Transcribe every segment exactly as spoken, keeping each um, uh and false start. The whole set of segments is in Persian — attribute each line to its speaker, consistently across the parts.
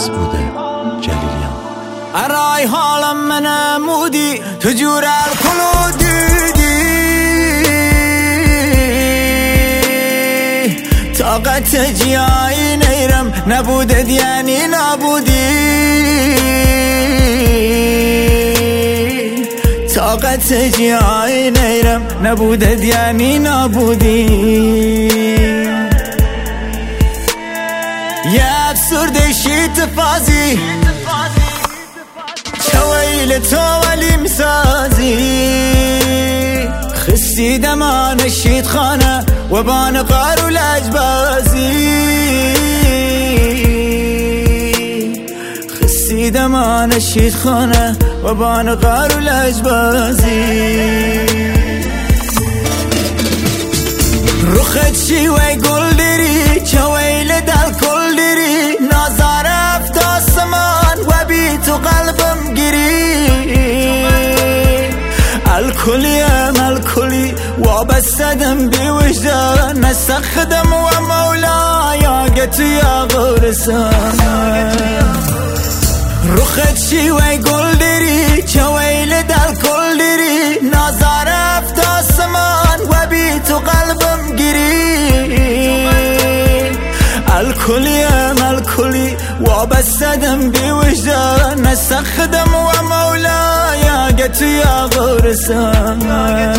Speaker 1: مسعود جلیلیان.
Speaker 2: ارای حالم من مودی تو جور الکلو دیدی، طاقت جیایی نیرم نبودد یعنی نبودی، طاقت جیایی نیرم نبودد یعنی نبودی. یه افسرده شیط فازی چویل تو ولی مسازی، خستی دمان شید خانه و بان قار و لجبازی، خستی دمان شید خانه و بان قار و لجبازی. رخت شی و گل دری چویل دل کل دری، نظر افت آسمان و بی تو قلبم گیری. الکلیم الکلی وابستدم بی وجدان، نسخدم و مولایا گتو یا غورسان. رخت شی و گل دری چویل دل کل دری، نظر افت آسمان و بی تو قلبم گیری. الکلیم الکلی وابستدم بی وجدان، نسخدم و مولایا گتو یا غورسان.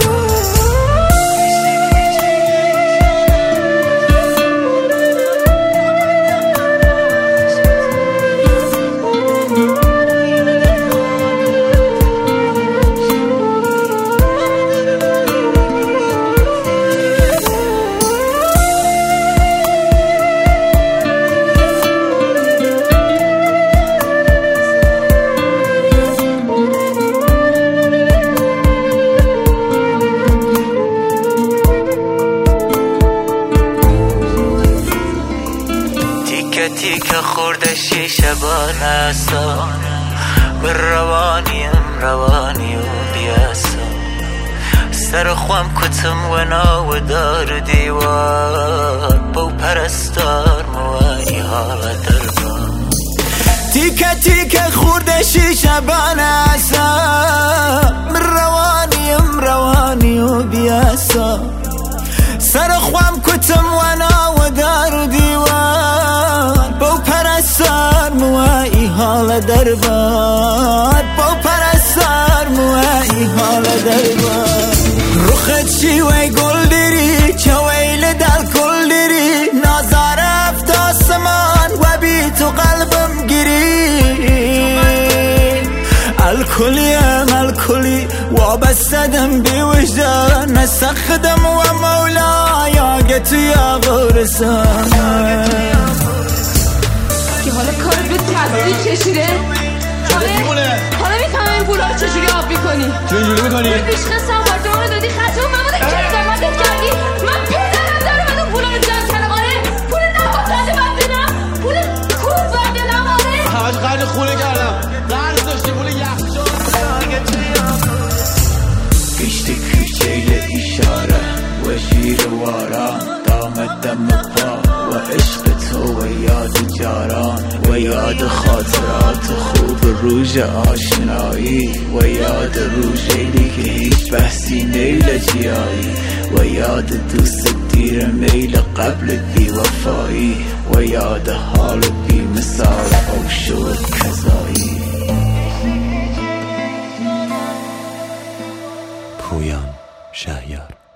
Speaker 3: تیکه خورده شیشه بانستا، بر روانیم روانی و بیاسا. سر خوام کتم و ناو دار دیوار، بو پرستار موانی حال دربان.
Speaker 2: تیکه تیکه خورده شیشه بانستا، بر روانیم روانی و بیاسا. سر خوام کتم و ناو دار دیوار، بو پرستار موایی حال دربار، بو پرستار موایی حال دربار. رخت شی و گل دری چویل دل کل دری، نظر افت آسمان و بی تو قلبم گیری. الکلیم الکلی وابستدم بی وجدان، نسخدم و مولایا گتو یا غورسان.
Speaker 4: که حالا کار به تصدیق کشیده، حالا میفهمم این پولا رو چجوری آب میکنی.
Speaker 5: چجوری میکنی؟
Speaker 4: اون پیش قصه آپارتمان رو دادی خطه و مماده که زمانتت کردی. من پدرم دارم از اون پولا رو جمع کنم. آره پول نباید باید بدم، پول خوب باید بدم. آره
Speaker 5: همش قرد خونه کردم، قرد داشتی پول یخچال.
Speaker 6: گشتی کوچیل اشاره و شیر واران، دامت دم پا و عشق تو و یاد جاران، و یاد خاطرات خوب روز آشنایی، و یاد روزی که هیچ بحثی نیل جیایی، و یاد دوست دیر میل قبل بی وفایی، و یاد حال بی مثال او شد کذایی.
Speaker 1: پویان شهیار.